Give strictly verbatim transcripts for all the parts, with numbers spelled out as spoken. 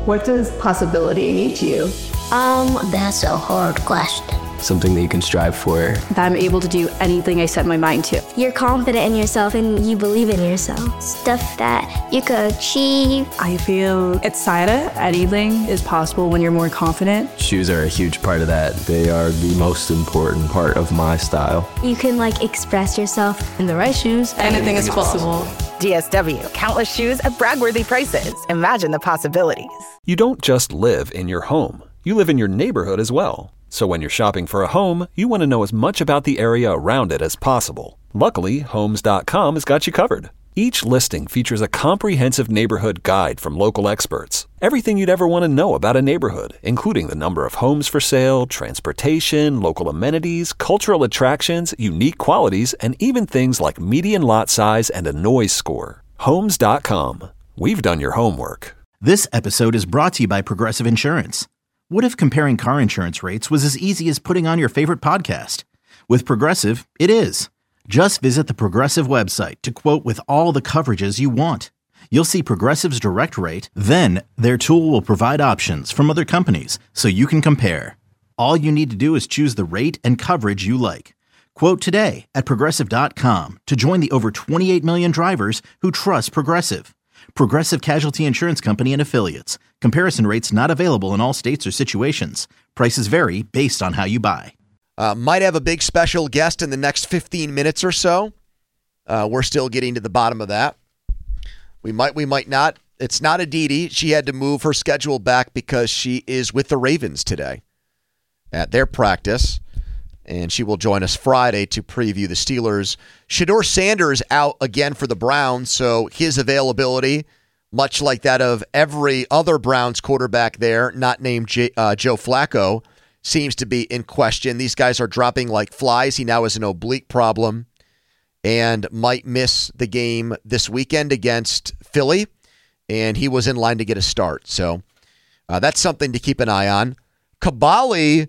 What does possibility mean to you? Um, that's a hard question. Something that you can strive for. That I'm able to do anything I set my mind to. You're confident in yourself and you believe in yourself. Stuff that you could achieve. I feel excited. Anything is possible when you're more confident. Shoes are a huge part of that. They are the most important part of my style. You can like express yourself. In the right shoes, anything is possible. D S W, countless shoes at brag-worthy prices. Imagine the possibilities. You don't just live in your home. You live in your neighborhood as well. So when you're shopping for a home, you want to know as much about the area around it as possible. Luckily, Homes dot com has got you covered. Each listing features a comprehensive neighborhood guide from local experts. Everything you'd ever want to know about a neighborhood, including the number of homes for sale, transportation, local amenities, cultural attractions, unique qualities, and even things like median lot size and a noise score. Homes dot com. We've done your homework. This episode is brought to you by Progressive Insurance. What if comparing car insurance rates was as easy as putting on your favorite podcast? With Progressive, it is. Just visit the Progressive website to quote with all the coverages you want. You'll see Progressive's direct rate, then their tool will provide options from other companies so you can compare. All you need to do is choose the rate and coverage you like. Quote today at Progressive dot com to join the over twenty-eight million drivers who trust Progressive. Progressive Casualty Insurance Company and Affiliates. Comparison rates not available in all states or situations. Prices vary based on how you buy. Uh, might have a big special guest in the next fifteen minutes or so. Uh, we're still getting to the bottom of that. We might, we might not. It's not Aditi. She had to move her schedule back because she is with the Ravens today at their practice. And she will join us Friday to preview the Steelers. Shedeur Sanders out again for the Browns, so his availability, much like that of every other Browns quarterback there, not named J- uh, Joe Flacco, seems to be in question. These guys are dropping like flies. He now has an oblique problem and might miss the game this weekend against Philly, and he was in line to get a start. So uh, that's something to keep an eye on. Kabali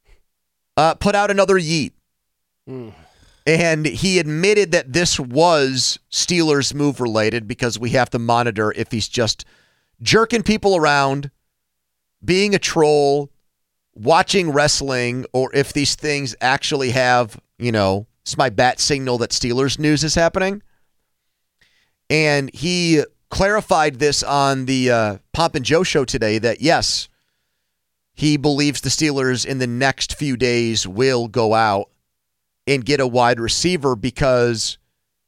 Uh, put out another yeet. Mm. And he admitted that this was Steelers move related because we have to monitor if he's just jerking people around, being a troll, watching wrestling, or if these things actually have, you know, it's my bat signal that Steelers news is happening. And he clarified this on the uh, Pomp and Joe show today that, yes, he believes the Steelers in the next few days will go out and get a wide receiver because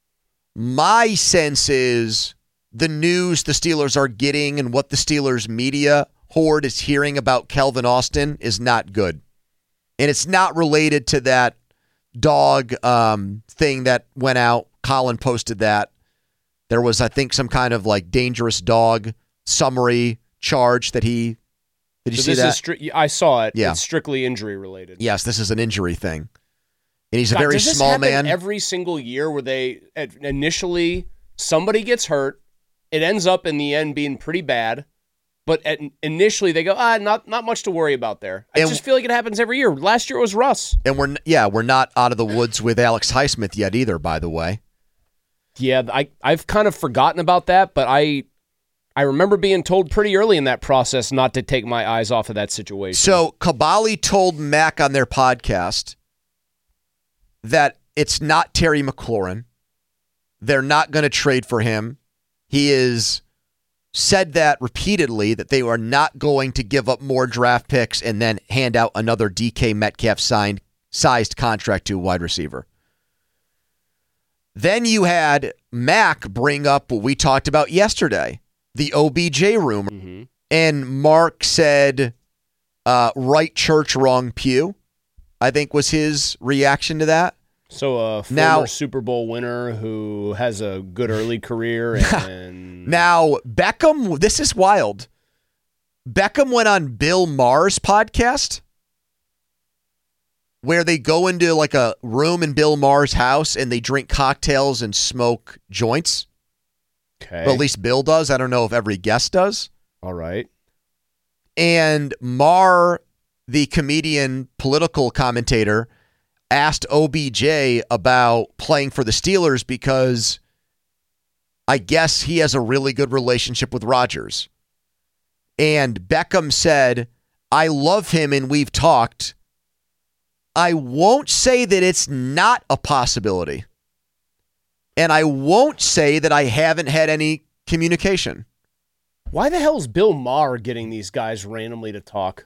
my sense is the news the Steelers are getting and what the Steelers media horde is hearing about Calvin Austin is not good. And it's not related to that dog um, thing that went out. Colin posted that. There was, I think, some kind of like dangerous dog summary charge that he Did you so see that? Is stri- I saw it. Yeah. It's strictly injury related. Yes, this is an injury thing. And he's God, a very does this small happen man. Every single year where they initially somebody gets hurt, it ends up in the end being pretty bad. But at, initially they go, ah, not not much to worry about there. I And- just feel like it happens every year. Last year it was Russ. And we're yeah, we're not out of the woods with Alex Highsmith yet either, by the way. Yeah, I I've kind of forgotten about that, but I I remember being told pretty early in that process not to take my eyes off of that situation. So Kabali told Mac on their podcast that it's not Terry McLaurin. They're not going to trade for him. He is said that repeatedly, that they are not going to give up more draft picks and then hand out another D K Metcalf signed sized contract to a wide receiver. Then you had Mac bring up what we talked about yesterday, the O B J rumor. Mm-hmm. And Mark said, uh, right church, wrong pew, I think was his reaction to that. So a former now, Super Bowl winner who has a good early career. And now, Beckham, this is wild. Beckham went on Bill Maher's podcast where they go into like a room in Bill Maher's house and they drink cocktails and smoke joints. Okay. But at least Bill does. I don't know if every guest does. All right. And Maher, the comedian, political commentator, asked O B J about playing for the Steelers because I guess he has a really good relationship with Rodgers. and Beckham said, I love him and we've talked, I won't say that it's not a possibility. And I won't say that I haven't had any communication. Why the hell is Bill Maher getting these guys randomly to talk?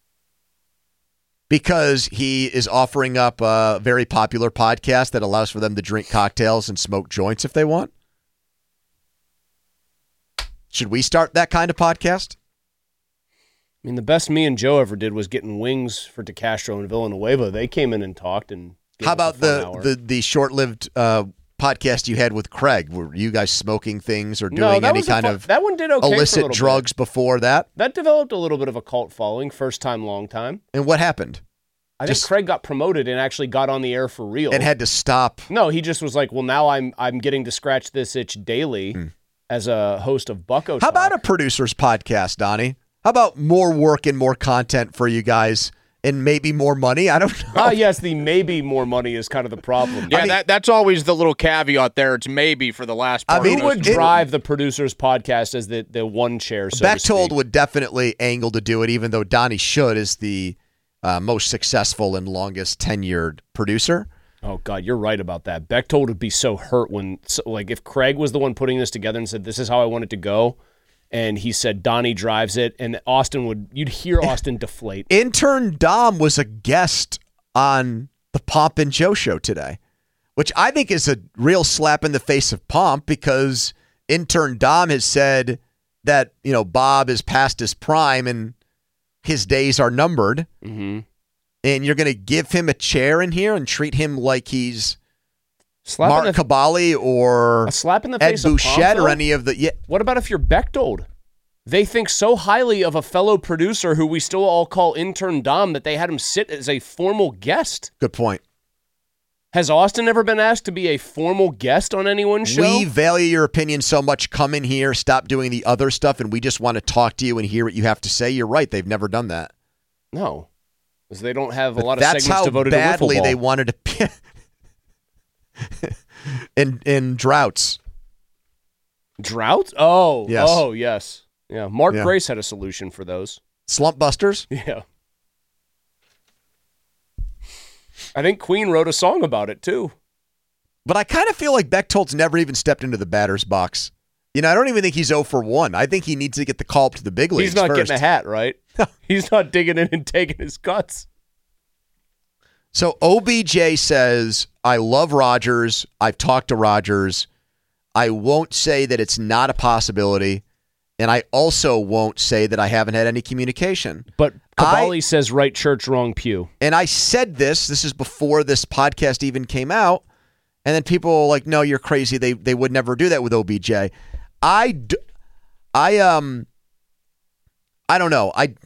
Because he is offering up a very popular podcast that allows for them to drink cocktails and smoke joints if they want. Should we start that kind of podcast? I mean, the best me and Joe ever did was getting wings for DeCastro and Villanueva. They came in and talked. And how about the, the the short-lived uh, podcast you had with Craig? Were you guys smoking things or doing no, any kind fun, of that one did okay illicit drugs bit. before that? That developed a little bit of a cult following, first time, long time. And what happened? I just, think Craig got promoted and actually got on the air for real. And had to stop. No, he just was like, well, now I'm I'm getting to scratch this itch daily mm. as a host of Bucko How Talk. about a producer's podcast, Donnie? How about more work and more content for you guys and maybe more money? I don't know. Ah, yes, the maybe more money is kind of the problem. Yeah, I mean, that, that's always the little caveat there. It's maybe for the last part. I mean, who would drive the producer's podcast as the, the one chair, so Bechtold would definitely angle to do it, even though Donnie Should is the uh, most successful and longest tenured producer. Oh, God, you're right about that. Bechtold would be so hurt when, so, like, if Craig was the one putting this together and said, this is how I want it to go, and he said Donnie drives it, and Austin would, you'd hear Austin deflate. Intern Dom was a guest on the Pomp and Joe show today, which I think is a real slap in the face of Pomp, because Intern Dom has said that, you know, Bob is past his prime and his days are numbered. Mm-hmm. And you're going to give him a chair in here and treat him like he's slap Mark the, Cabali or a slap in the Ed face Bouchette of or any of the... Yeah. What about if you're Bechtold? They think so highly of a fellow producer who we still all call Intern Dom that they had him sit as a formal guest. Good point. Has Austin ever been asked to be a formal guest on anyone's show? We value your opinion so much. Come in here, stop doing the other stuff, and we just want to talk to you and hear what you have to say. You're right. They've never done that. No. Because they don't have a but lot of that's segments how devoted to wiffle badly ball. they wanted to in in droughts. Droughts? Oh, yes. oh yes, yeah. Mark yeah. Grace had a solution for those slump busters. Yeah, I think Queen wrote a song about it too. But I kind of feel like Bechtold's never even stepped into the batter's box. You know, I don't even think he's oh for one. I think he needs to get the call up to the big leagues. He's not first. getting a hat, right? He's not digging in and taking his guts. So O B J says, I love Rodgers. I've talked to Rodgers. I won't say that it's not a possibility. And I also won't say that I haven't had any communication. But Cabali I, says right church, wrong pew. And I said this. This is before this podcast even came out. And then people were like, no, you're crazy. They they would never do that with O B J. I, d- I, um, I don't know. I,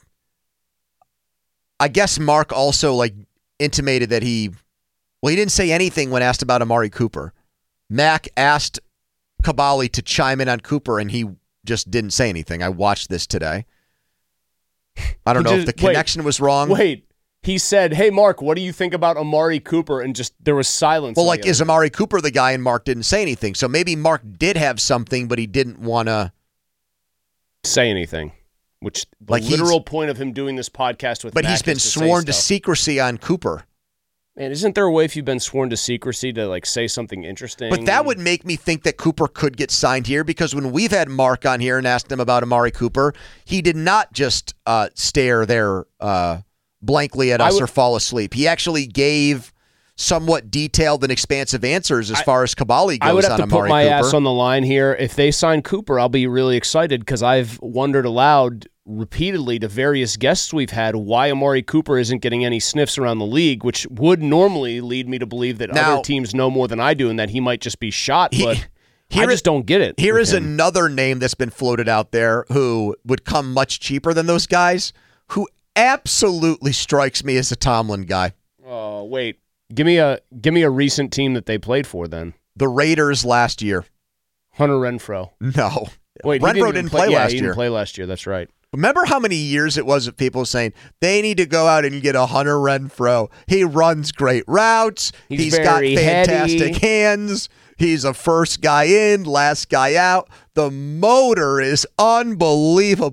I guess Mark also like intimated that he, well, he didn't say anything when asked about Amari Cooper. Mac asked Cabali to chime in on Cooper, and he just didn't say anything. I watched this today. I don't know just, if the connection wait, was wrong. Wait, he said, hey, Mark, what do you think about Amari Cooper? And just there was silence. Well, like, is Amari Cooper the guy? And Mark didn't say anything. So maybe Mark did have something, but he didn't want to say anything. Which the like literal point of him doing this podcast with But Mac he's been to sworn to stuff. secrecy on Cooper. Man, isn't there a way if you've been sworn to secrecy to like say something interesting? But that would make me think that Cooper could get signed here, because when we've had Mark on here and asked him about Amari Cooper, he did not just uh, stare there uh, blankly at us would, or fall asleep. He actually gave somewhat detailed and expansive answers as I, far as Cabali goes on Amari Cooper. I would have to put my ass on the line here. If they sign Cooper, I'll be really excited, because I've wondered aloud repeatedly to various guests we've had why Amari Cooper isn't getting any sniffs around the league, which would normally lead me to believe that now, other teams know more than I do and that he might just be shot, but he, I just is, don't get it. Here is him. another name that's been floated out there who would come much cheaper than those guys, who absolutely strikes me as a Tomlin guy. Oh, wait. Give me a give me a recent team that they played for then. The Raiders last year. Hunter Renfrow. No. Wait, Renfrow didn't, didn't play, play yeah, last he year. didn't play last year. That's right. Remember how many years it was of people saying they need to go out and get a Hunter Renfrow. He runs great routes. He's, He's got fantastic heady. hands. He's a first guy in, last guy out. The motor is unbelievable.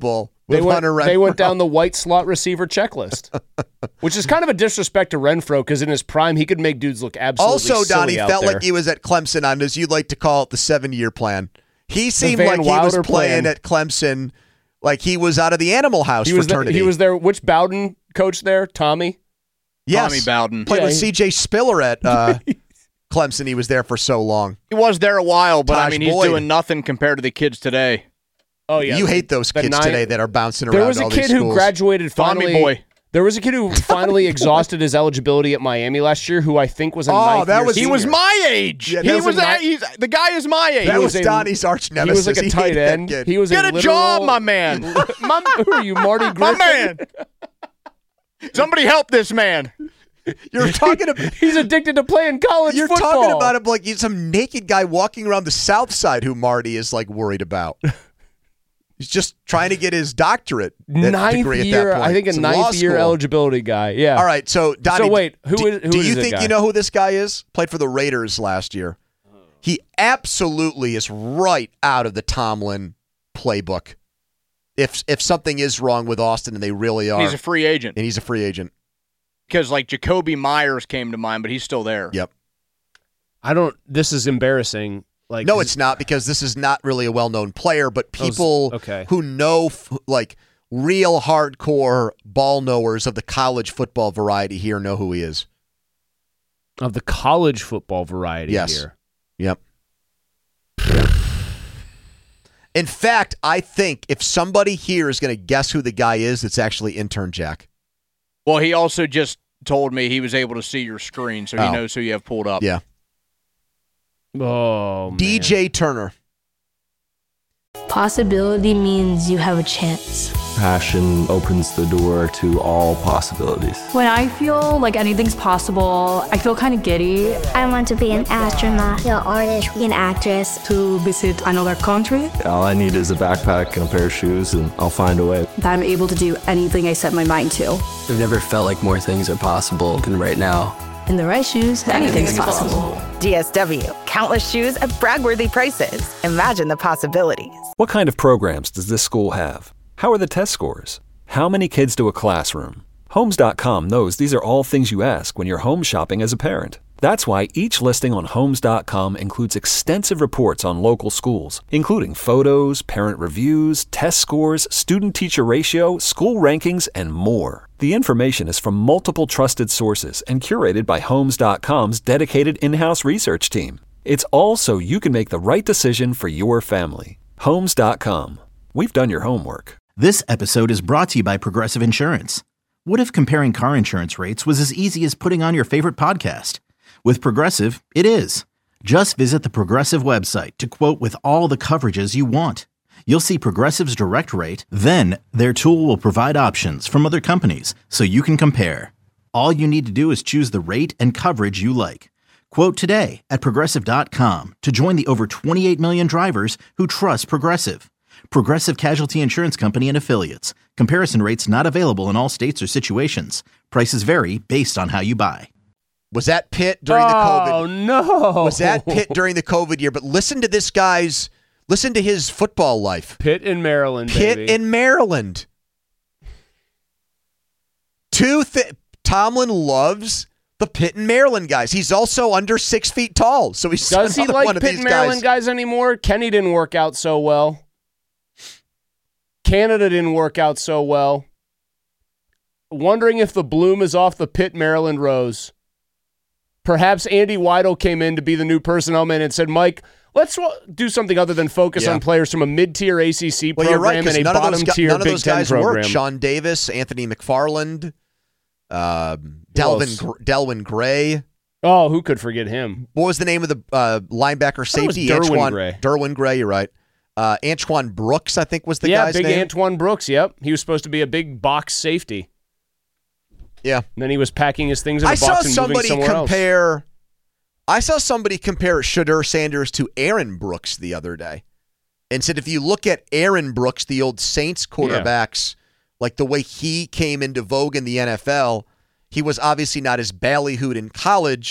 They went, Hunter Renfrow. they went down the white slot receiver checklist, which is kind of a disrespect to Renfrow because in his prime, he could make dudes look absolutely Also, silly Donnie out felt there. like he was at Clemson on, as you like to call it, the seven-year plan. He seemed Van like he Wilder was playing plan. at Clemson like he was out of the Animal House he was fraternity. The, he was there. Which Bowden coach there? Tommy? Yes. Tommy Bowden. Played Yeah, with he- C J Spiller at uh, Clemson. He was there for so long. He was there a while, but I Taj mean, he's Boyd. doing nothing compared to the kids today. Oh, yeah. You hate those The kids nine- today that are bouncing There around was a all kid these who schools. graduated Tommy finally. boy. There was a kid who finally exhausted his eligibility at Miami last year, who I think was a Oh, ninth that year was- He senior. was my age. Yeah, he that was, was a a, ni- he's, the guy is my age. That He was, was a- Donnie's arch He nemesis. was like a He tight hated that end. kid. He was Get a literal, job, my man. my, who are you, Marty Griffin? My man. Somebody help this man. You're talking about He's addicted to playing college You're football. talking about him like he's some naked guy walking around the South Side who Marty is like worried about. He's just trying to get his doctorate that ninth degree year, at that point. I think a Some law ninth year school. eligibility guy. Yeah. All right, so Donnie, So wait, who do, is- who do is you the think guy? you know who this guy is? Played for the Raiders last year. He absolutely is right out of the Tomlin playbook. If if something is wrong with Austin, and they really are, He's a free agent. and he's a free agent. Because, like, Jacoby Myers came to mind, but he's still there. Yep. I don't. This is embarrassing. Like No, it's not, because this is not really a well-known player, but people okay. who know, f- like, real hardcore ball knowers of the college football variety here know who he is. of the college football variety Yes. here. Yep. In fact, I think if somebody here is going to guess who the guy is, it's actually intern Jack. Well, he also just told me he was able to see your screen, so he Oh. knows who you have pulled up. Yeah. Oh, man. D J Turner. Possibility means you have a chance. Passion opens the door to all possibilities. When I feel like anything's possible, I feel kind of giddy. I want to be an astronaut, An artist. be an actress. To visit another country, All I need is a backpack and a pair of shoes, and I'll find a way. that I'm able to do anything I set my mind to. I've never felt like more things are possible than right now. In the right shoes, anything's possible. D S W. Countless shoes at brag-worthy prices. Imagine the possibilities. What kind of programs does this school have? How are the test scores? How many kids do a classroom? Homes dot com knows these are all things you ask when you're home shopping as a parent. That's why each listing on Homes dot com includes extensive reports on local schools, including photos, parent reviews, test scores, student-teacher ratio, school rankings, and more. The information is from multiple trusted sources and curated by Homes dot com's dedicated in-house research team. It's all so you can make the right decision for your family. Homes dot com. We've done your homework. This episode is brought to you by Progressive Insurance. What if comparing car insurance rates was as easy as putting on your favorite podcast? With Progressive, it is. Just visit the Progressive website to quote with all the coverages you want. You'll see Progressive's direct rate, then their tool will provide options from other companies so you can compare. All you need to do is choose the rate and coverage you like. Quote today at Progressive dot com to join the over twenty-eight million drivers who trust Progressive. Progressive Casualty Insurance Company and Affiliates. Comparison rates not available in all states or situations. Prices vary based on how you buy. Was that Pitt during the COVID? Oh, no. Was that Pitt during the COVID year? But listen to this guy's, listen to his football life. Pitt in Maryland, Pitt baby. in Maryland. Two th- Tomlin loves the Pitt and Maryland guys. He's also under six feet tall, so he's Does he another like one of Pitt these and Maryland guys. guys anymore? Kenny didn't work out so well. Canada didn't work out so well. Wondering if the bloom is off the Pitt Maryland rose. Perhaps Andy Weidel came in to be the new personnel man and said, Mike, let's w- do something other than focus Yeah. on players from a mid-tier A C C Well, you're right, program 'cause and a none of those, gu- bottom-tier none of Big those Ten guys program. worked. Sean Davis, Anthony McFarland, uh, else? Delvin Gr- Delwin Gray. Oh, who could forget him? What was the name of the uh, linebacker thought it was safety? Derwin Antoine, Gray. Derwin Gray, you're right. Uh, Antoine Brooks, I think, was the yeah, guy's big name. Antoine Brooks, yep. He was supposed to be a big box safety. Yeah. And then he was packing his things in a I box saw and moving somebody somewhere else. compare. I saw somebody compare Shadur Sanders to Aaron Brooks the other day, and said if you look at Aaron Brooks, the old Saints quarterbacks, like the way he came into vogue in the N F L, he was obviously not as ballyhooed in college,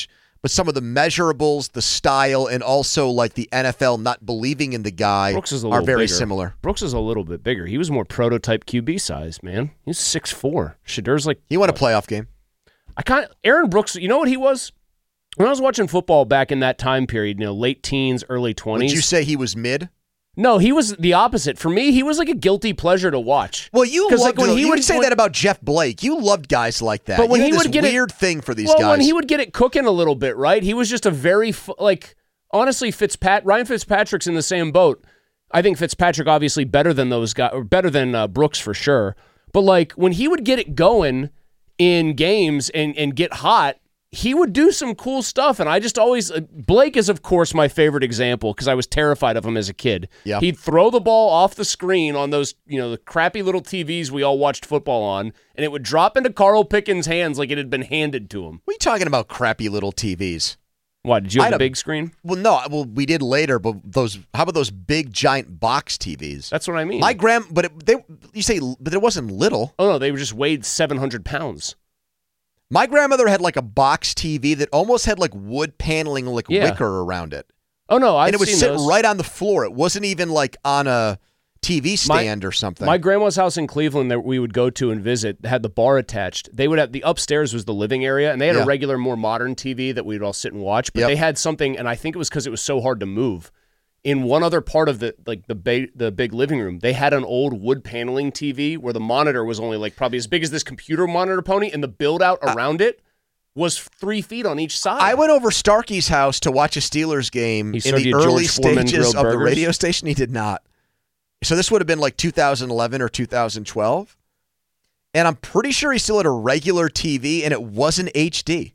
but some of the measurables, the style, and also like the N F L not believing in the guy Brooks is a are little very bigger. similar. Brooks is a little bit bigger. He was more prototype Q B size, man. He's six foot four. Shedur's like... He won a playoff game. I kind of... Aaron Brooks, you know what he was? When I was watching football back in that time period, you know, late teens, early twenties... Would you say he was mid? No, he was the opposite. For me, he was like a guilty pleasure to watch. Well, you loved, like when he you would would say when, that about Jeff Blake. You loved guys like that. But when you he had would this get weird it, thing for these well, guys. when he would get it cooking a little bit, right? He was just a very like honestly, Fitzpat Ryan Fitzpatrick's in the same boat. I think Fitzpatrick obviously better than those guys, or better than uh, Brooks for sure. But like when he would get it going in games and and get hot, he would do some cool stuff, and I just always uh, Blake is of course my favorite example because I was terrified of him as a kid. Yep. He'd throw the ball off the screen on those, you know, the crappy little T Vs we all watched football on, and it would drop into Carl Pickens' hands like it had been handed to him. What are you talking about, crappy little T Vs? What, did you have I a big screen? Well, no. Well, we did later, but those. How about those big giant box T Vs? That's what I mean. My grand, but it, they you say, but it wasn't little. Oh no, they were just weighed seven hundred pounds. My grandmother had like a box T V that almost had like wood paneling, like Yeah. wicker around it. Oh no, I've and it would seen sit those. right on the floor. It wasn't even like on a T V stand my, or something. My grandma's house in Cleveland that we would go to and visit had the bar attached. They would have the upstairs was the living area, and they had Yeah. a regular, more modern T V that we'd all sit and watch. But Yep. they had something, and I think it was because it was so hard to move. In one other part of the like the ba- the big living room, they had an old wood paneling T V where the monitor was only like probably as big as this computer monitor pony, and the build out around it was three feet on each side. I went over Starkey's house to watch a Steelers game He in served the you early George Foreman stages grilled of the burgers? radio station. He did not. So this would have been like two thousand eleven or two thousand twelve. And I'm pretty sure he still had a regular T V, and it wasn't H D.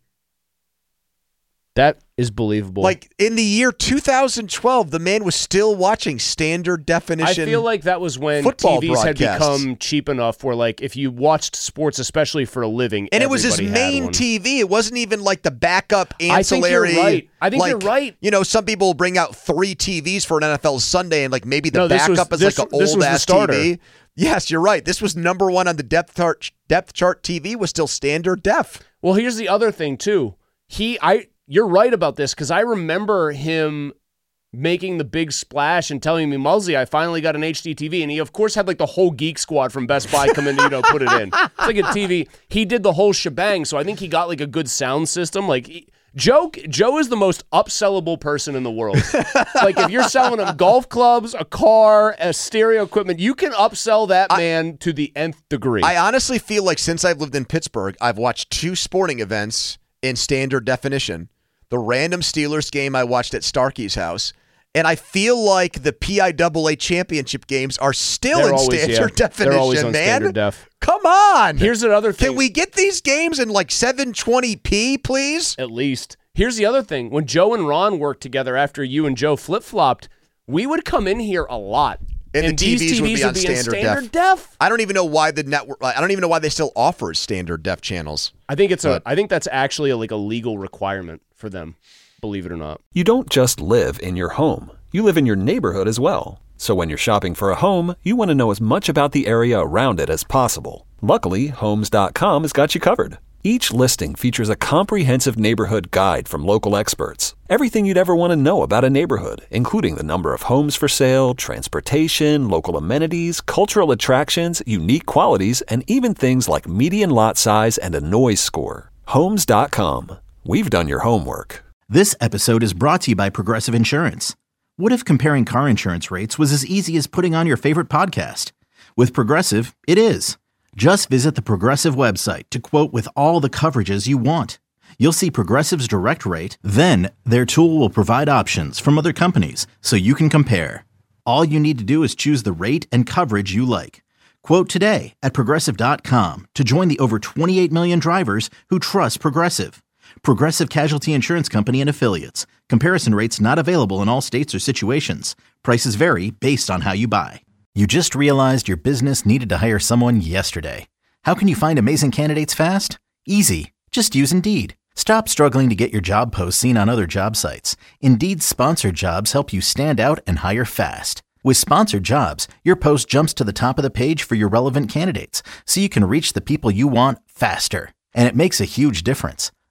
That is believable. Like in the year two thousand twelve, the man was still watching standard definition. I feel like that was when football T Vs had broadcasts. become cheap enough where, like, if you watched sports, especially for a living, And it was his everybody had main one. T V. It wasn't even like the backup I think you're ancillary. right. I think like, you're right. You know, some people will bring out three T Vs for an N F L Sunday, and like maybe the No, this was- backup is this- like an this old was the ass starter. T V. Yes, you're right. This was number one on the depth chart. Depth chart T V was still standard def. Well, here's the other thing too. He, I, you're right about this because I remember him making the big splash and telling me, Mullsy, I finally got an H D T V, and he of course had like the whole Geek Squad from Best Buy come in to, you know, put it in. It's like a T V. He did the whole shebang, so I think he got like a good sound system. Like he, Joe, Joe is the most upsellable person in the world. Like if you're selling him golf clubs, a car, a stereo equipment, you can upsell that man to the nth degree. I honestly feel like since I've lived in Pittsburgh, I've watched two sporting events in standard definition. The random Steelers game I watched at Starkey's house. And I feel like the P I A A championship games are still They're in always, standard yeah. definition, They're always on man. standard def. Come on. Here's another thing. Can we get these games in like seven twenty p, please? At least. Here's the other thing. When Joe and Ron worked together after you and Joe flip-flopped, we would come in here a lot. And, And the T Vs, these T Vs would be on would be in standard, standard def. def. I don't even know why the network. I don't even know why they still offers standard def channels. I think it's But- a. I think that's actually a, like a legal requirement for them. Believe it or not. You don't just live in your home. You live in your neighborhood as well. So when you're shopping for a home, you want to know as much about the area around it as possible. Luckily, Homes dot com has got you covered. Each listing features a comprehensive neighborhood guide from local experts. Everything you'd ever want to know about a neighborhood, including the number of homes for sale, transportation, local amenities, cultural attractions, unique qualities, and even things like median lot size and a noise score. Homes dot com. We've done your homework. This episode is brought to you by Progressive Insurance. What if comparing car insurance rates was as easy as putting on your favorite podcast? With Progressive, it is. Just visit the Progressive website to quote with all the coverages you want. You'll see Progressive's direct rate, then their tool will provide options from other companies so you can compare. All you need to do is choose the rate and coverage you like. Quote today at Progressive dot com to join the over twenty-eight million drivers who trust Progressive. Progressive Casualty Insurance Company and Affiliates. Comparison rates not available in all states or situations. Prices vary based on how you buy. You just realized your business needed to hire someone yesterday. How can you find amazing candidates fast? Easy. Just use Indeed. Stop struggling to get your job posts seen on other job sites. Indeed's sponsored jobs help you stand out and hire fast. With sponsored jobs, your post jumps to the top of the page for your relevant candidates, so you can reach the people you want faster. And it makes a huge difference.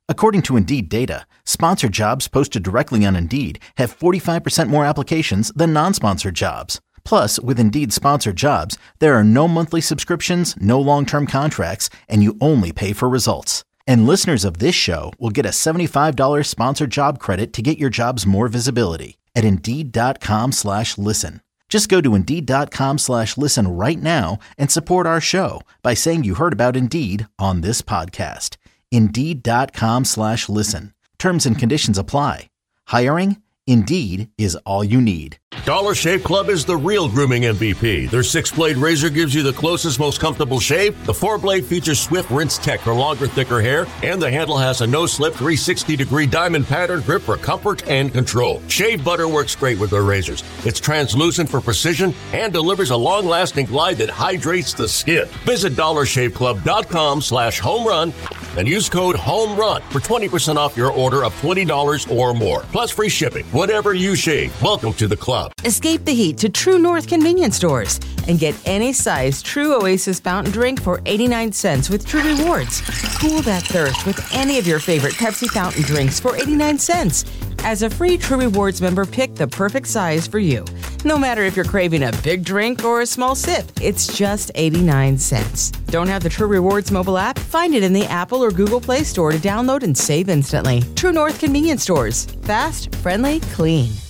According to Indeed data, sponsored jobs posted directly on Indeed have forty-five percent more applications than non-sponsored jobs. Plus, with Indeed sponsored jobs, there are no monthly subscriptions, no long-term contracts, and you only pay for results. And listeners of this show will get a seventy-five dollars sponsored job credit to get your jobs more visibility at Indeed.com slash listen. Just go to Indeed.com slash listen right now and support our show by saying you heard about Indeed on this podcast. Indeed.com slash listen. Terms and conditions apply. Hiring? Indeed is all you need. Dollar Shave Club is the real grooming M V P. Their six-blade razor gives you the closest, most comfortable shave. The four-blade features swift rinse tech for longer, thicker hair. And the handle has a no-slip three hundred sixty degree diamond pattern grip for comfort and control. Shave butter works great with their razors. It's translucent for precision and delivers a long-lasting glide that hydrates the skin. Visit dollarshaveclub.com slash home run and use code HOMERUN for twenty percent off your order of twenty dollars or more. Plus free shipping. Whatever you shave, welcome to the club. Escape the heat to True North convenience stores and get any size True Oasis fountain drink for eighty-nine cents with True Rewards. Cool that thirst with any of your favorite Pepsi fountain drinks for eighty-nine cents. As a free True Rewards member, pick the perfect size for you. No matter if you're craving a big drink or a small sip, it's just eighty-nine cents. Don't have the True Rewards mobile app? Find it in the Apple or Google Play Store to download and save instantly. True North convenience stores. Fast, friendly, clean.